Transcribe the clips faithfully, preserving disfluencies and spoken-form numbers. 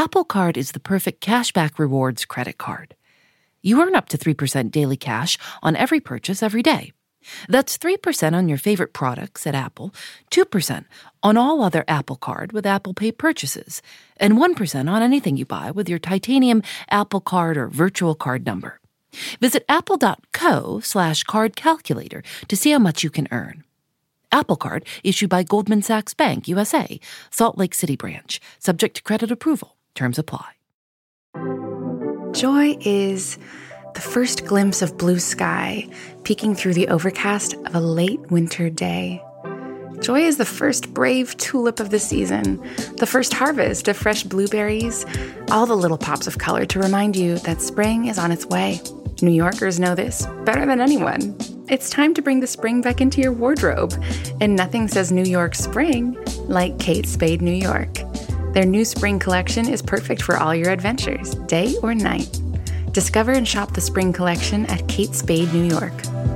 Apple Card is the perfect cashback rewards credit card. You earn up to three percent daily cash on every purchase every day. That's three percent on your favorite products at Apple, two percent on all other Apple Card with Apple Pay purchases, and one percent on anything you buy with your titanium Apple Card or virtual card number. Visit apple.co slash card calculator to see how much you can earn. Apple Card issued by Goldman Sachs Bank, U S A, Salt Lake City branch, subject to credit approval. Terms apply. Joy is the first glimpse of blue sky peeking through the overcast of a late winter day. Joy is the first brave tulip of the season, the first harvest of fresh blueberries, all the little pops of color to remind you that spring is on its way. New Yorkers know this better than anyone. It's time to bring the spring back into your wardrobe, and nothing says New York spring like Kate Spade New York. Their new spring collection is perfect for all your adventures, day or night. Discover and shop the spring collection at Kate Spade New York.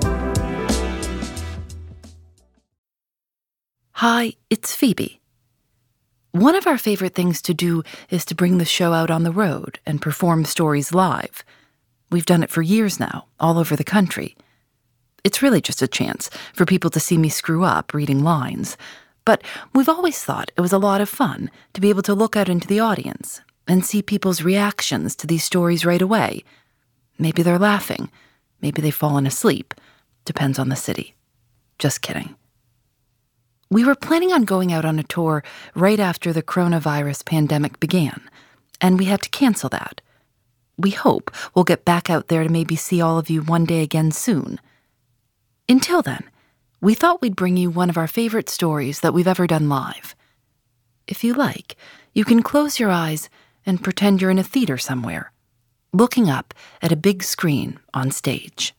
Hi, it's Phoebe. One of our favorite things to do is to bring the show out on the road and perform stories live. We've done it for years now, all over the country. It's really just a chance for people to see me screw up reading lines. But we've always thought it was a lot of fun to be able to look out into the audience and see people's reactions to these stories right away. Maybe they're laughing. Maybe they've fallen asleep. Depends on the city. Just kidding. We were planning on going out on a tour right after the coronavirus pandemic began, and we had to cancel that. We hope we'll get back out there to maybe see all of you one day again soon. Until then, we thought we'd bring you one of our favorite stories that we've ever done live. If you like, you can close your eyes and pretend you're in a theater somewhere, looking up at a big screen on stage.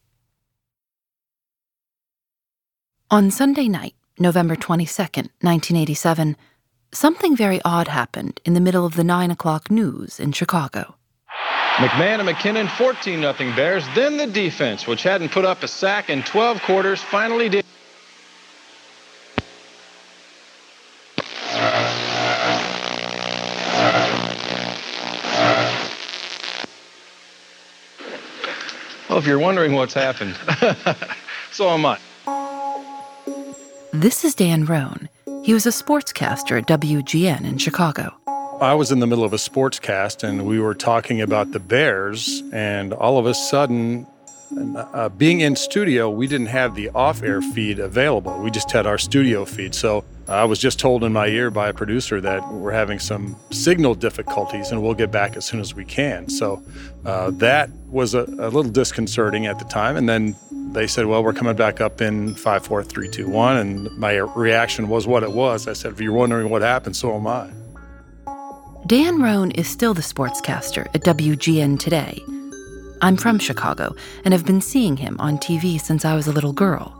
On Sunday night, November twenty-second, nineteen eighty-seven, something very odd happened in the middle of the nine o'clock news in Chicago. McMahon and McKinnon, fourteen nothing Bears. Then the defense, which hadn't put up a sack in twelve quarters, finally did. Well, if you're wondering what's happened, so am I. This is Dan Roan. He was a sportscaster at W G N in Chicago. I was in the middle of a sportscast, and we were talking about the Bears, and all of a sudden, uh, being in studio, we didn't have the off-air feed available. We just had our studio feed. So I was just told in my ear by a producer that we're having some signal difficulties, and we'll get back as soon as we can. So uh, that was a, a little disconcerting at the time. And then they said, well, we're coming back up in five, four, three, two, one. And my reaction was what it was. I said, if you're wondering what happened, so am I. Dan Roan is still the sportscaster at W G N today. I'm from Chicago and have been seeing him on T V since I was a little girl.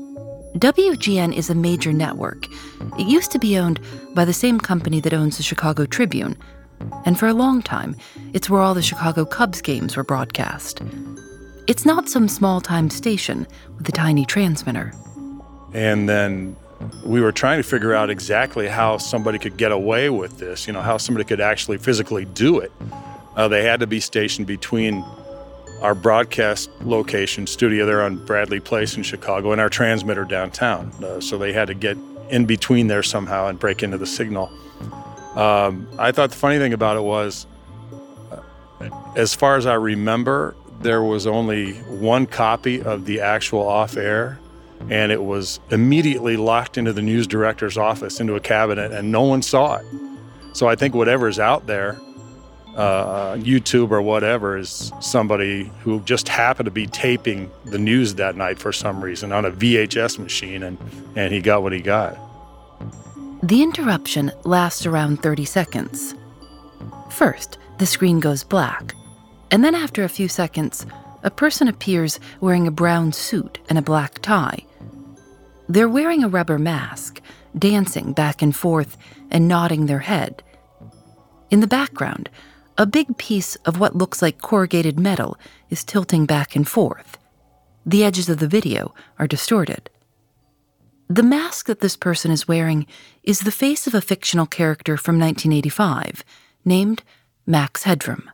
W G N is a major network. It used to be owned by the same company that owns the Chicago Tribune, and for a long time, it's where all the Chicago Cubs games were broadcast. It's not some small-time station with a tiny transmitter. And then we were trying to figure out exactly how somebody could get away with this, you know, how somebody could actually physically do it. Uh, they had to be stationed between our broadcast location studio there on Bradley Place in Chicago and our transmitter downtown. Uh, so they had to get in between there somehow and break into the signal. Um, I thought the funny thing about it was, uh, as far as I remember, there was only one copy of the actual off-air, and it was immediately locked into the news director's office, into a cabinet, and no one saw it. So I think whatever's out there, uh, YouTube or whatever, is somebody who just happened to be taping the news that night for some reason on a V H S machine, and, and he got what he got. The interruption lasts around thirty seconds. First, the screen goes black, and then after a few seconds, a person appears wearing a brown suit and a black tie. They're wearing a rubber mask, dancing back and forth and nodding their head. In the background, a big piece of what looks like corrugated metal is tilting back and forth. The edges of the video are distorted. The mask that this person is wearing is the face of a fictional character from nineteen eighty-five named Max Headroom.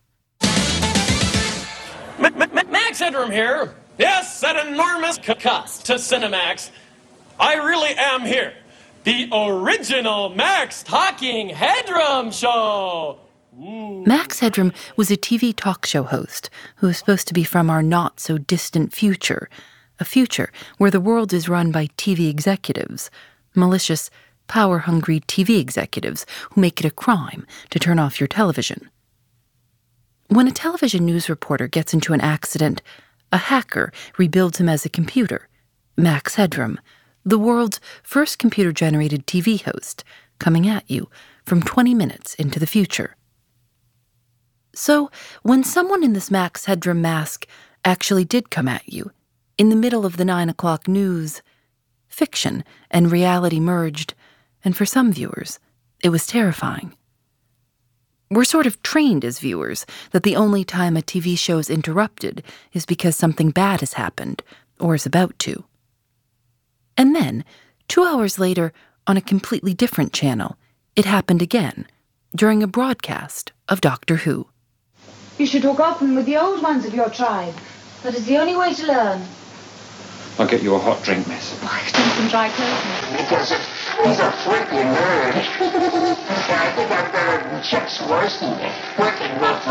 Max Headroom here. Yes, at enormous cost to Cinemax. I really am here. The original Max Talking Headroom Show. Ooh. Max Headroom was a T V talk show host who was supposed to be from our not-so-distant future, a future where the world is run by T V executives, malicious, power-hungry T V executives who make it a crime to turn off your television. When a television news reporter gets into an accident, a hacker rebuilds him as a computer. Max Headroom, the world's first computer-generated T V host, coming at you from twenty minutes into the future. So, when someone in this Max Headroom mask actually did come at you, in the middle of the nine o'clock news, fiction and reality merged, and for some viewers, it was terrifying. We're sort of trained as viewers that the only time a T V show is interrupted is because something bad has happened, or is about to. And then, two hours later, on a completely different channel, it happened again, during a broadcast of Doctor Who. You should hook up with the old ones of your tribe. That is the only way to learn. I'll get you a hot drink, miss. Why, drink some dry clothing. Because it, he's a freaking nerd. I think I'm better Chuck's worst working with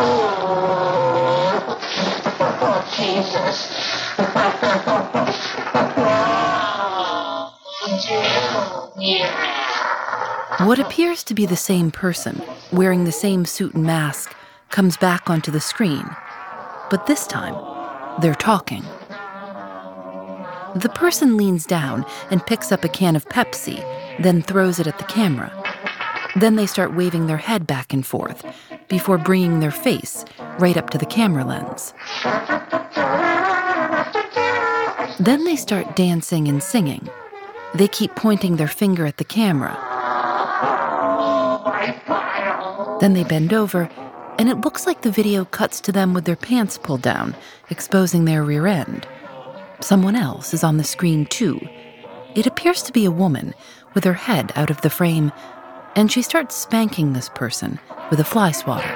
oh, Jesus. What appears to be the same person, wearing the same suit and mask, comes back onto the screen. But this time, they're talking. The person leans down and picks up a can of Pepsi, then throws it at the camera. Then they start waving their head back and forth, before bringing their face right up to the camera lens. Then they start dancing and singing. They keep pointing their finger at the camera. Then they bend over, and it looks like the video cuts to them with their pants pulled down, exposing their rear end. Someone else is on the screen too. It appears to be a woman with her head out of the frame, and she starts spanking this person with a fly swatter.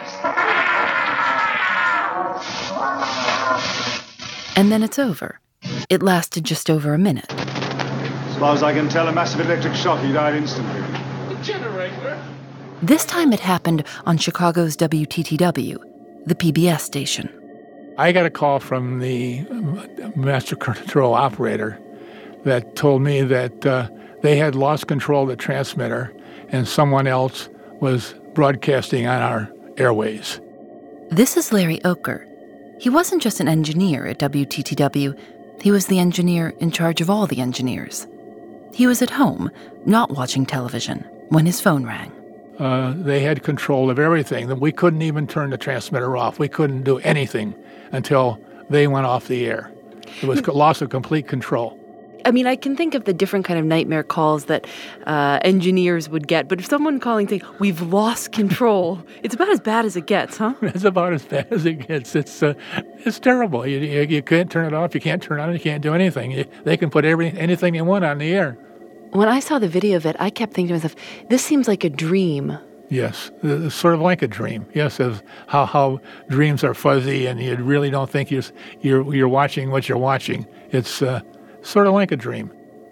And then it's over. It lasted just over a minute. As far as I can tell, a massive electric shock. He died instantly. The generator. This time it happened on Chicago's W T T W, the P B S station. I got a call from the master control operator that told me that uh, they had lost control of the transmitter and someone else was broadcasting on our airways. This is Larry Oker. He wasn't just an engineer at W T T W, he was the engineer in charge of all the engineers. He was at home, not watching television, when his phone rang. Uh, they had control of everything. We couldn't even turn the transmitter off. We couldn't do anything until they went off the air. It was loss of complete control. I mean, I can think of the different kind of nightmare calls that uh, engineers would get, but if someone calling saying, we've lost control, it's about as bad as it gets, huh? It's about as bad as it gets. It's uh, it's terrible. You, you you can't turn it off. You can't turn it on. You can't do anything. You, they can put every, anything they want on the air. When I saw the video of it, I kept thinking to myself, this seems like a dream. Yes, it's sort of like a dream. Yes, of how, how dreams are fuzzy and you really don't think you're you're, you're watching what you're watching. It's uh, sort of like a dream.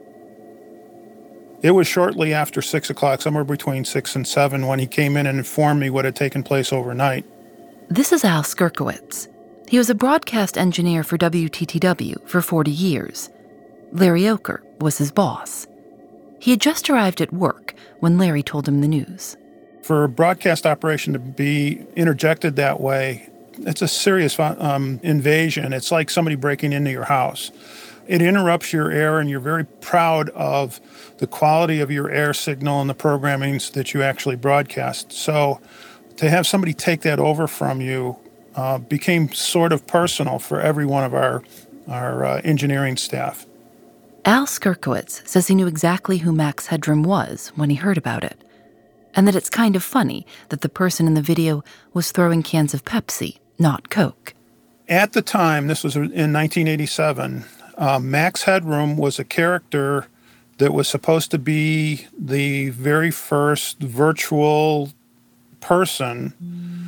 It was shortly after six o'clock, somewhere between six and seven, when he came in and informed me what had taken place overnight. This is Al Skirkowitz. He was a broadcast engineer for W T T W for forty years. Larry Oker was his boss. He had just arrived at work when Larry told him the news. For a broadcast operation to be interjected that way, it's a serious um, invasion. It's like somebody breaking into your house. It interrupts your air, and you're very proud of the quality of your air signal and the programmings that you actually broadcast. So to have somebody take that over from you uh, became sort of personal for every one of our, our uh, engineering staff. Al Skirkowitz says he knew exactly who Max Headroom was when he heard about it, and that it's kind of funny that the person in the video was throwing cans of Pepsi, not Coke. At the time, this was in nineteen eighty-seven, uh, Max Headroom was a character that was supposed to be the very first virtual person,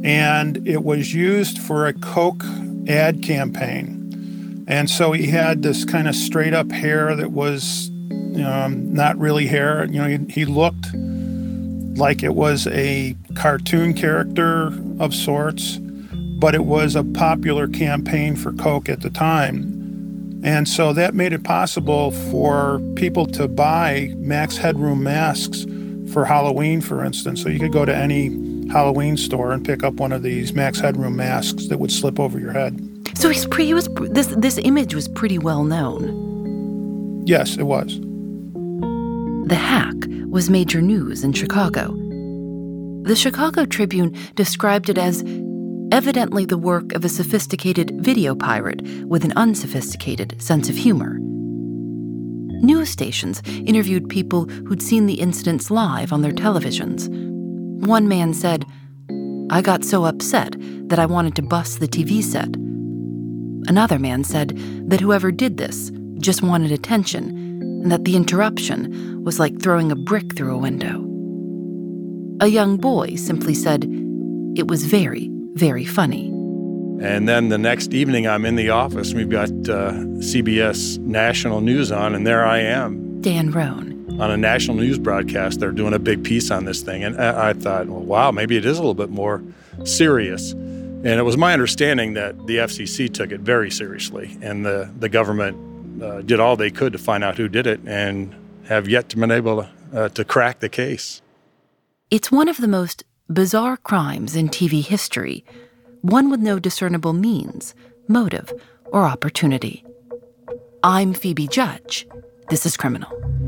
and it was used for a Coke ad campaign. And so he had this kind of straight up hair that was um, not really hair. You know, he, he looked like it was a cartoon character of sorts, but it was a popular campaign for Coke at the time. And so that made it possible for people to buy Max Headroom masks for Halloween, for instance. So you could go to any Halloween store and pick up one of these Max Headroom masks that would slip over your head. So he's pre- he was this this image was pretty well known. Yes, it was. The hack was major news in Chicago. The Chicago Tribune described it as evidently the work of a sophisticated video pirate with an unsophisticated sense of humor. News stations interviewed people who'd seen the incidents live on their televisions. One man said, "I got so upset that I wanted to bust the T V set." Another man said that whoever did this just wanted attention and that the interruption was like throwing a brick through a window. A young boy simply said it was very, very funny. And then the next evening, I'm in the office. We've got uh, C B S National News on, and there I am. Dan Roan. On a national news broadcast, they're doing a big piece on this thing. And I, I thought, well, wow, maybe it is a little bit more serious. And it was my understanding that the F C C took it very seriously, and the, the government uh, did all they could to find out who did it and have yet to been able to, uh, to crack the case. It's one of the most bizarre crimes in T V history, one with no discernible means, motive, or opportunity. I'm Phoebe Judge. This is Criminal.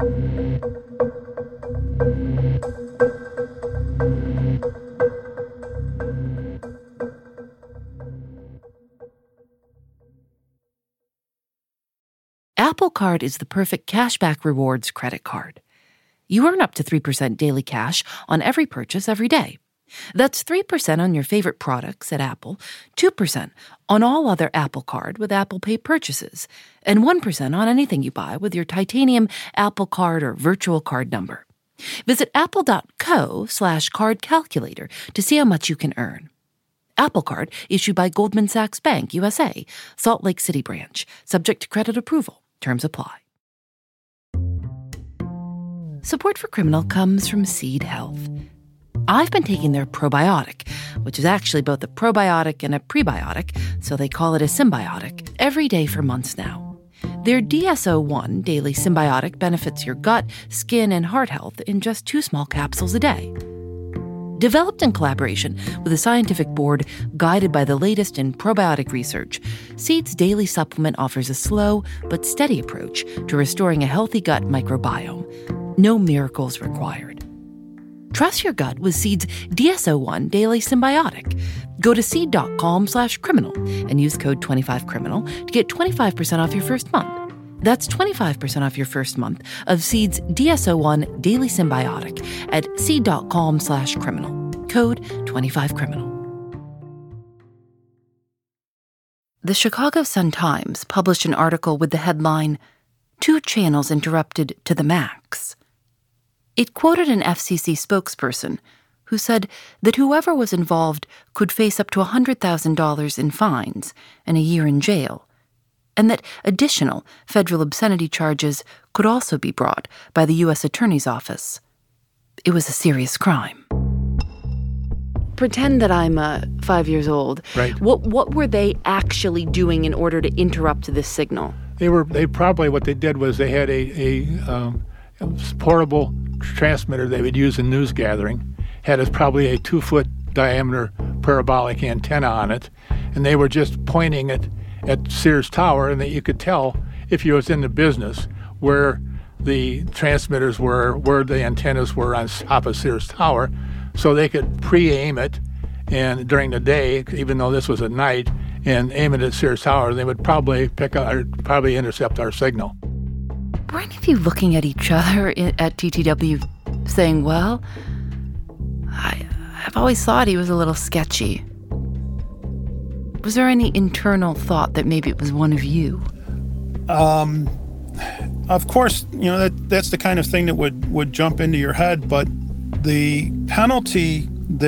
Apple Card is the perfect cashback rewards credit card. You earn up to three percent daily cash on every purchase every day. That's three percent on your favorite products at Apple, two percent on all other Apple Card with Apple Pay purchases, and one percent on anything you buy with your titanium Apple Card or virtual card number. Visit apple.co slash card calculator to see how much you can earn. Apple Card issued by Goldman Sachs Bank, U S A, Salt Lake City branch, subject to credit approval. Terms apply. Support for Criminal comes from Seed Health. I've been taking their probiotic, which is actually both a probiotic and a prebiotic, so they call it a symbiotic, every day for months now. Their D S O one Daily Symbiotic benefits your gut, skin, and heart health in just two small capsules a day. Developed in collaboration with a scientific board guided by the latest in probiotic research, Seed's daily supplement offers a slow but steady approach to restoring a healthy gut microbiome. No miracles required. Trust your gut with Seed's D S O one Daily Symbiotic. Go to seed.com slash criminal and use code twenty-five criminal to get twenty-five percent off your first month. That's twenty-five percent off your first month of Seed's D S O one Daily Symbiotic at seed.com slash criminal. Code twenty-five criminal. The Chicago Sun-Times published an article with the headline, "Two Channels Interrupted to the Max." It quoted an F C C spokesperson who said that whoever was involved could face up to one hundred thousand dollars in fines and a year in jail, and that additional federal obscenity charges could also be brought by the U S Attorney's Office. It was a serious crime. Pretend that I'm uh, five years old. Right. What what were they actually doing in order to interrupt this signal? They were. They probably what they did was they had a a, um, a portable transmitter they would use in news gathering. Had a, probably a two-foot diameter parabolic antenna on it, and they were just pointing it at Sears Tower, and that you could tell if you was in the business where the transmitters were, where the antennas were on top of Sears Tower, so they could pre-aim it, and during the day, even though this was at night, and aim it at Sears Tower, they would probably pick up, or probably intercept our signal. Were any of you looking at each other at T T W saying, well, I, I've always thought he was a little sketchy? Was there any internal thought that maybe it was one of you? Um, of course, you know, that that's the kind of thing that would, would jump into your head, but the penalty that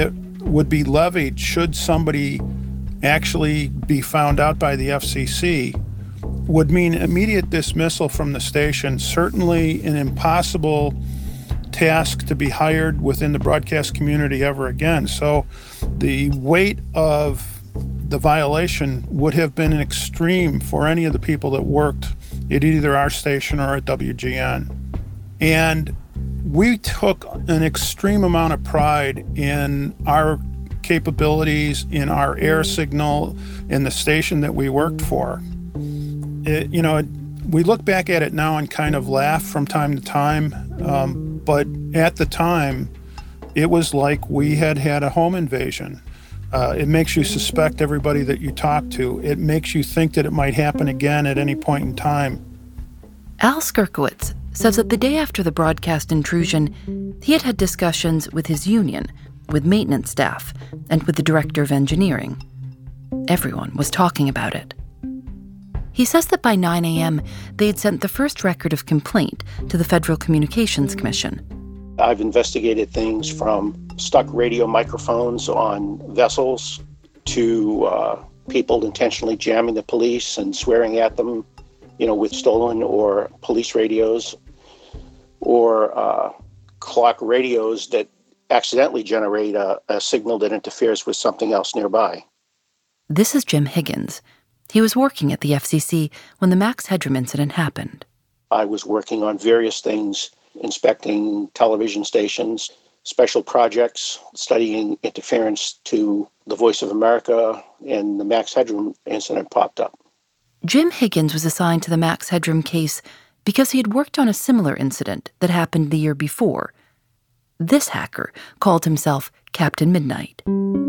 would be levied should somebody actually be found out by the F C C would mean immediate dismissal from the station, certainly an impossible task to be hired within the broadcast community ever again. So the weight of the violation would have been an extreme for any of the people that worked at either our station or at W G N. And we took an extreme amount of pride in our capabilities, in our air signal, in the station that we worked for. It, you know, it, we look back at it now and kind of laugh from time to time, um, but at the time, it was like we had had a home invasion. Uh, it makes you suspect everybody that you talk to. It makes you think that it might happen again at any point in time. Al Skirkowitz says that the day after the broadcast intrusion, he had had discussions with his union, with maintenance staff, and with the director of engineering. Everyone was talking about it. He says that by nine a.m., they had sent the first record of complaint to the Federal Communications Commission. I've investigated things from stuck radio microphones on vessels to uh, people intentionally jamming the police and swearing at them, you know, with stolen or police radios, or uh, clock radios that accidentally generate a, a signal that interferes with something else nearby. This is Jim Higgins. He was working at the F C C when the Max Headroom incident happened. I was working on various things, inspecting television stations, special projects, studying interference to the Voice of America, and the Max Headroom incident popped up. Jim Higgins was assigned to the Max Headroom case because he had worked on a similar incident that happened the year before. This hacker called himself Captain Midnight.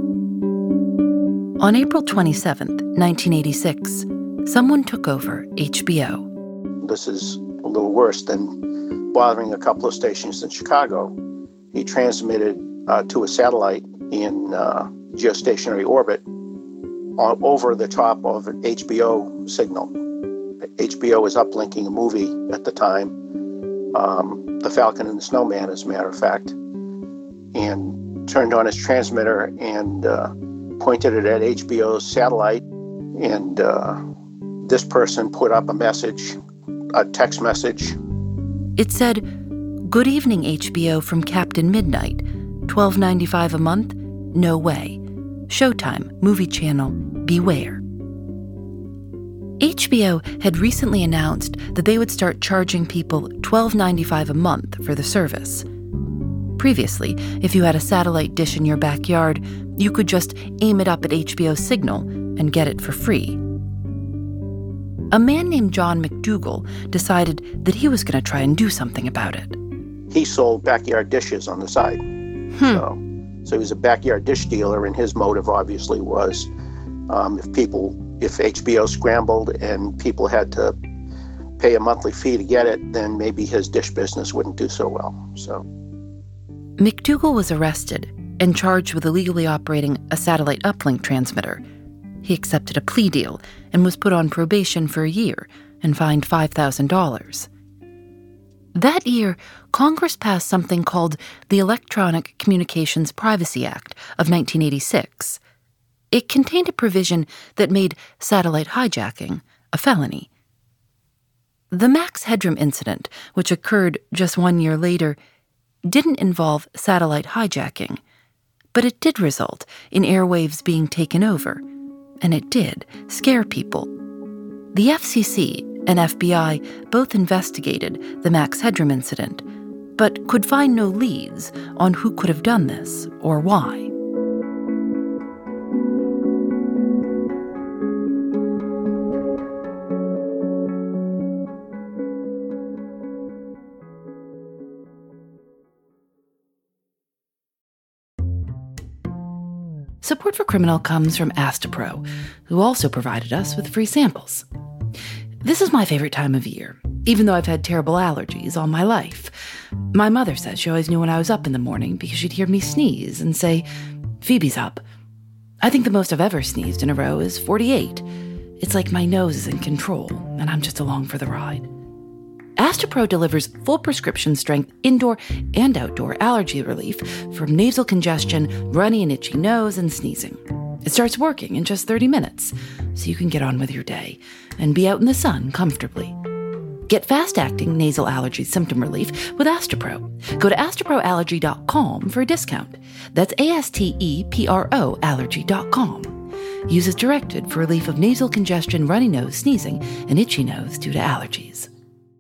On April twenty-seventh, nineteen eighty-six, someone took over H B O. This is a little worse than bothering a couple of stations in Chicago. He transmitted uh, to a satellite in uh, geostationary orbit on, over the top of an H B O signal. H B O was uplinking a movie at the time, um, The Falcon and the Snowman, as a matter of fact, and turned on his transmitter and uh, pointed it at H B O's satellite, and uh, this person put up a message, a text message. It said, "Good evening, H B O, from Captain Midnight. twelve ninety-five a month? No way. Showtime, movie channel, beware." H B O had recently announced that they would start charging people twelve ninety-five a month for the service. Previously, if you had a satellite dish in your backyard, you could just aim it up at H B O's signal and get it for free. A man named John McDougall decided that he was going to try and do something about it. He sold backyard dishes on the side. Hmm. So, so he was a backyard dish dealer, and his motive obviously was um, if people, if H B O scrambled and people had to pay a monthly fee to get it, then maybe his dish business wouldn't do so well. So McDougall was arrested and charged with illegally operating a satellite uplink transmitter. He accepted a plea deal and was put on probation for a year and fined five thousand dollars. That year, Congress passed something called the Electronic Communications Privacy Act of nineteen eighty-six. It contained a provision that made satellite hijacking a felony. The Max Headroom incident, which occurred just one year later, didn't involve satellite hijacking, but it did result in airwaves being taken over, and it did scare people. The F C C and F B I both investigated the Max Headroom incident, but could find no leads on who could have done this or why. Support for Criminal comes from Astapro, who also provided us with free samples. This is my favorite time of year, even though I've had terrible allergies all my life. My mother said she always knew when I was up in the morning because she'd hear me sneeze and say, "Phoebe's up." I think the most I've ever sneezed in a row is forty-eight. It's like my nose is in control, and I'm just along for the ride. Astepro delivers full prescription strength indoor and outdoor allergy relief from nasal congestion, runny and itchy nose, and sneezing. It starts working in just thirty minutes, so you can get on with your day and be out in the sun comfortably. Get fast-acting nasal allergy symptom relief with Astepro. Go to astepro allergy dot com for a discount. That's A S T E P R O allergy dot com. Use as directed for relief of nasal congestion, runny nose, sneezing, and itchy nose due to allergies.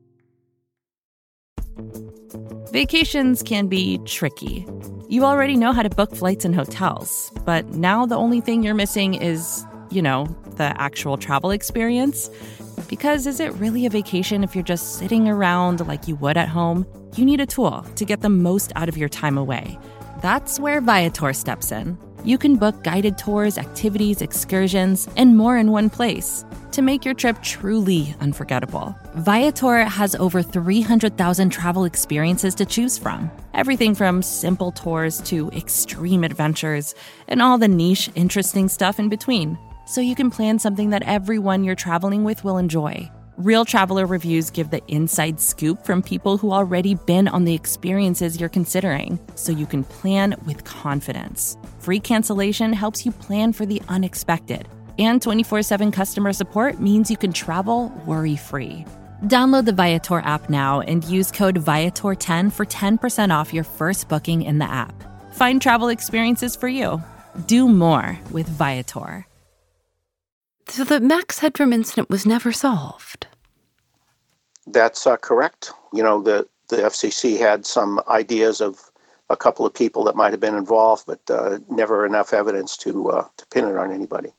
Vacations can be tricky. You already know how to book flights and hotels, but now the only thing you're missing is, you know, the actual travel experience. Because is it really a vacation if you're just sitting around like you would at home? You need a tool to get the most out of your time away. That's where Viator steps in. You can book guided tours, activities, excursions, and more in one place to make your trip truly unforgettable. Viator has over three hundred thousand travel experiences to choose from. Everything from simple tours to extreme adventures and all the niche, interesting stuff in between. So you can plan something that everyone you're traveling with will enjoy. Real traveler reviews give the inside scoop from people who already been on the experiences you're considering, so you can plan with confidence. Free cancellation helps you plan for the unexpected. And twenty-four seven customer support means you can travel worry-free. Download the Viator app now and use code Viator ten for ten percent off your first booking in the app. Find travel experiences for you. Do more with Viator. So the Max Headroom incident was never solved. That's uh, correct. You know, the, the F C C had some ideas of a couple of people that might have been involved, but uh, never enough evidence to uh, to pin it on anybody.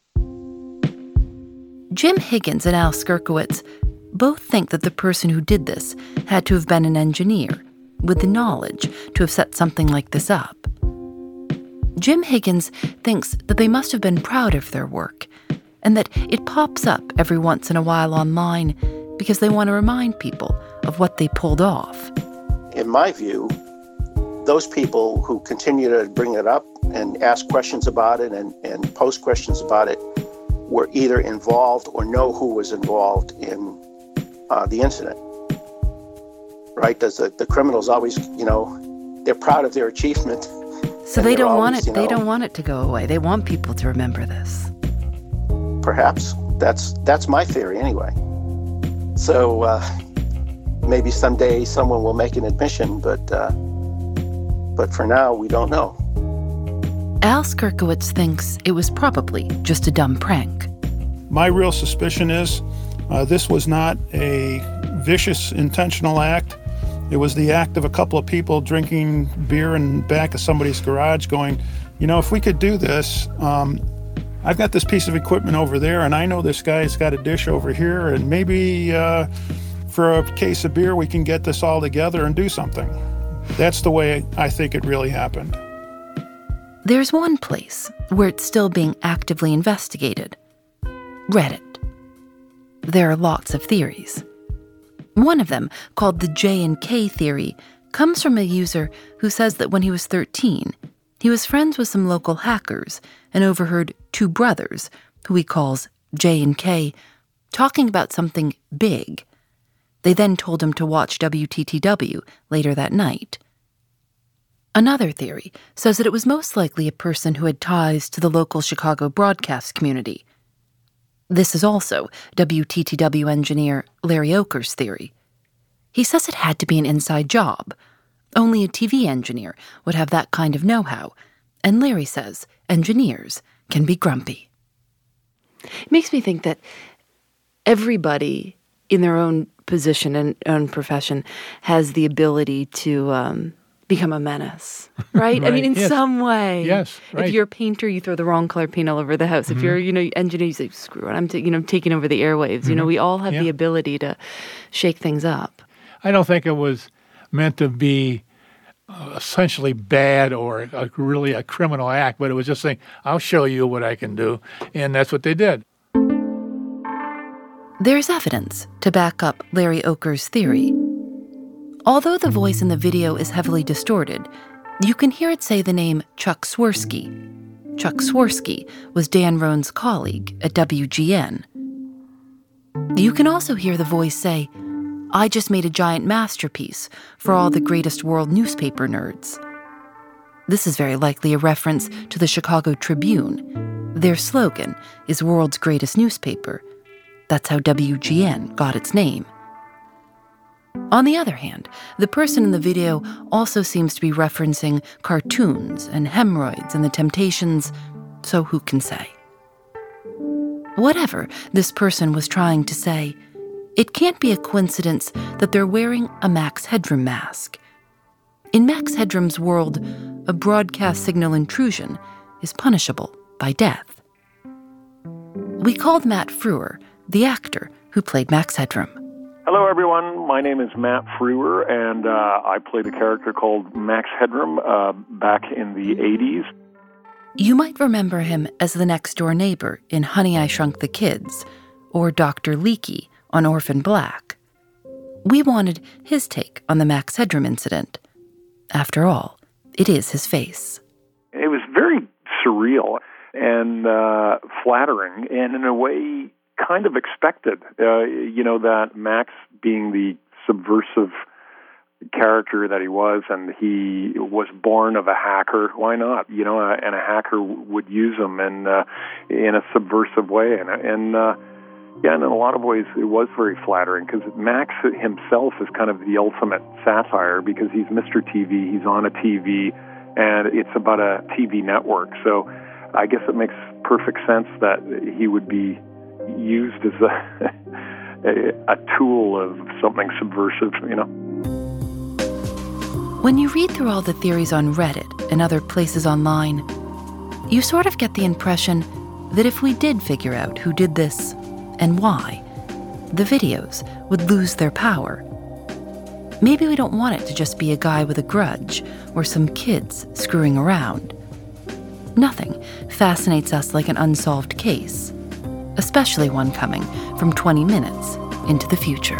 Jim Higgins and Al Skirkowitz both think that the person who did this had to have been an engineer with the knowledge to have set something like this up. Jim Higgins thinks that they must have been proud of their work and that it pops up every once in a while online because they want to remind people of what they pulled off. In my view, those people who continue to bring it up and ask questions about it and, and post questions about it were either involved or know who was involved in uh, the incident. Right? Does the, the criminals always, you know, they're proud of their achievement. So they don't always, want it. You know, they don't want it to go away. They want people to remember this. Perhaps that's that's my theory anyway. So uh, maybe someday someone will make an admission, but uh, but for now we don't know. Al Skirkowitz thinks it was probably just a dumb prank. My real suspicion is uh, this was not a vicious, intentional act. It was the act of a couple of people drinking beer in the back of somebody's garage going, you know, if we could do this, um, I've got this piece of equipment over there, and I know this guy's got a dish over here, and maybe uh, for a case of beer we can get this all together and do something. That's the way I think it really happened. There's one place where it's still being actively investigated. Reddit. There are lots of theories. One of them, called the J and K theory, comes from a user who says that when he was thirteen, he was friends with some local hackers and overheard two brothers, who he calls J and K, talking about something big. They then told him to watch W T T W later that night. Another theory says that it was most likely a person who had ties to the local Chicago broadcast community. This is also W T T W engineer Larry Oker's theory. He says it had to be an inside job. Only a T V engineer would have that kind of know-how, and Larry says engineers can be grumpy. It makes me think that everybody in their own position and own profession has the ability to um, become a menace, right? Right. I mean, in Yes. some way. Yes, right. If you're a painter, you throw the wrong color paint all over the house. Mhm. If you're, you know, engineer, you say, screw it, I'm, ta- you know, taking over the airwaves. You know, Mhm. we all have Yeah. the ability to shake things up. I don't think it was meant to be uh, essentially bad or a, really a criminal act, but it was just saying, I'll show you what I can do. And that's what they did. There's evidence to back up Larry Oker's theory. Although the voice in the video is heavily distorted, you can hear it say the name Chuck Swirsky. Chuck Swirsky was Dan Roan's colleague at W G N. You can also hear the voice say, I just made a giant masterpiece for all the greatest world newspaper nerds. This is very likely a reference to the Chicago Tribune. Their slogan is world's greatest newspaper. That's how W G N got its name. On the other hand, the person in the video also seems to be referencing cartoons and hemorrhoids and the Temptations, so who can say? Whatever this person was trying to say, it can't be a coincidence that they're wearing a Max Headroom mask. In Max Headroom's world, a broadcast signal intrusion is punishable by death. We called Matt Frewer, the actor who played Max Headroom. Hello, everyone. My name is Matt Frewer, and uh, I played a character called Max Headroom uh, back in the eighties. You might remember him as the next-door neighbor in Honey, I Shrunk the Kids, or Doctor Leakey on Orphan Black. We wanted his take on the Max Headroom incident. After all, it is his face. It was very surreal and uh, flattering, and in a way, kind of expected. Uh, you know, that Max being the subversive character that he was, and he was born of a hacker. Why not? You know, uh, and a hacker would use him in uh, in a subversive way, and and uh, yeah, and in a lot of ways, it was very flattering because Max himself is kind of the ultimate satire because he's Mister T V. He's on a T V, and it's about a T V network. So, I guess it makes perfect sense that he would be used as a a tool of something subversive, you know. When you read through all the theories on Reddit and other places online, you sort of get the impression that if we did figure out who did this and why, the videos would lose their power. Maybe we don't want it to just be a guy with a grudge or some kids screwing around. Nothing fascinates us like an unsolved case, especially one coming from twenty minutes into the future.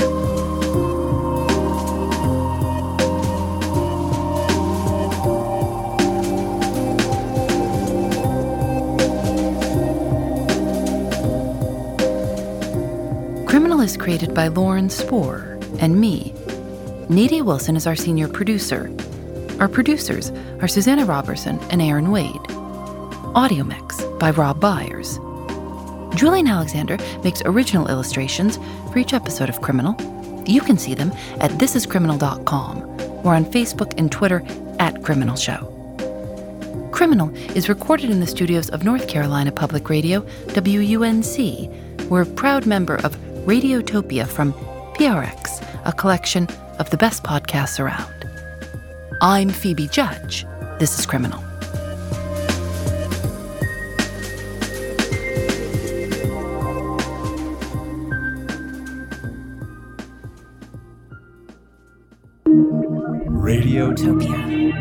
Criminal is created by Lauren Spohr and me. Nadia Wilson is our senior producer. Our producers are Susanna Robertson and Aaron Wade. Audio mix by Rob Byers. Julian Alexander makes original illustrations for each episode of Criminal. You can see them at this is criminal dot com or on Facebook and Twitter at Criminal Show. Criminal is recorded in the studios of North Carolina Public Radio, W U N C. We're a proud member of Radiotopia from P R X, a collection of the best podcasts around. I'm Phoebe Judge. This is Criminal. Radiotopia.